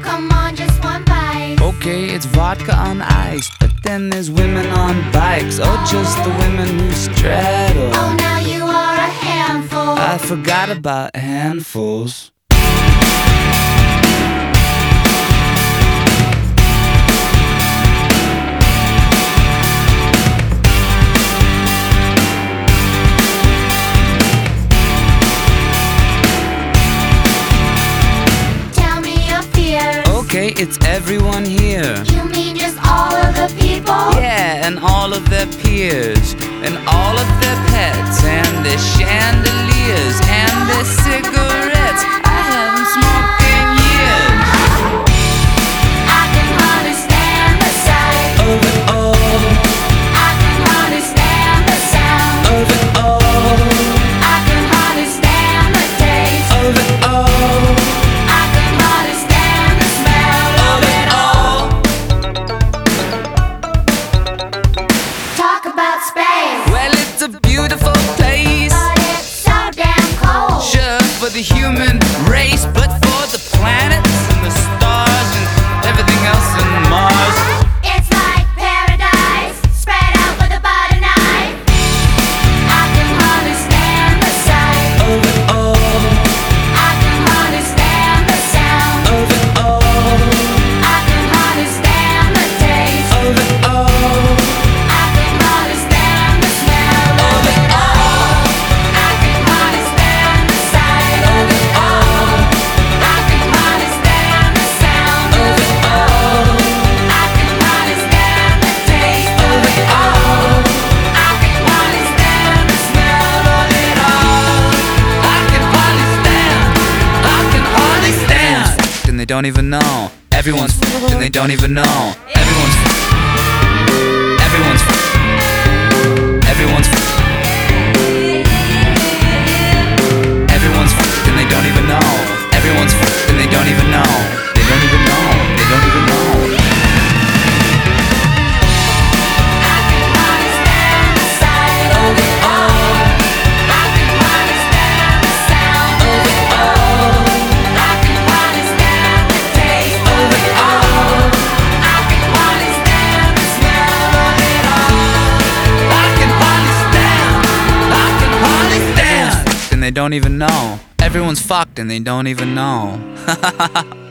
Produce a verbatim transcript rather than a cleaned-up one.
come on, just one bite. Okay, it's vodka on ice, but then there's women on bikes. Oh, just the women who straddle. Oh, now you are a handful. I forgot about handfuls. Tell me your fears. Okay, it's everyone here. You mean just all of the people? Yeah, and all of their peers, and all of their pets, and their chandeliers, and their cigarettes. I haven't smoked in years. I can hardly stand the sight Of it all, I can hardly stand the sound of it all, I can hardly stand the taste of it all, I can hardly stand the smell of it all. Talk about space, Well, it's a beautiful place, but it's so damn cold. sure, for the human race, but for the planets and the stars and everything else in Mars. It's like paradise spread out with a butter knife. I can hardly stand the sight Of it all, I can hardly stand the sound of it all, I can hardly stand the taste of it all, I can hardly stand the smell of it all. I can hardly stand the sight of it all. I can hardly stand the sound of it all. I can hardly stand the taste of it all. I can hardly stand the smell of it all. I can hardly stand, I can hardly stand. And they don't even know. Everyone's f***ed and they don't even know. Everyone's f***ed. Everyone's f***ed. Everyone's f***ed. Everyone's f***ed and they don't even know. Everyone's f***ed and they don't even know. They don't even know. They don't even know. I can hardly stand the sight of it all. I can hardly stand the sound of it all. I can hardly stand the taste of it all. I can hardly stand the smell of it all. I can hardly stand. I can hardly stand. And they don't even know. Everyone's fucked and they don't even know.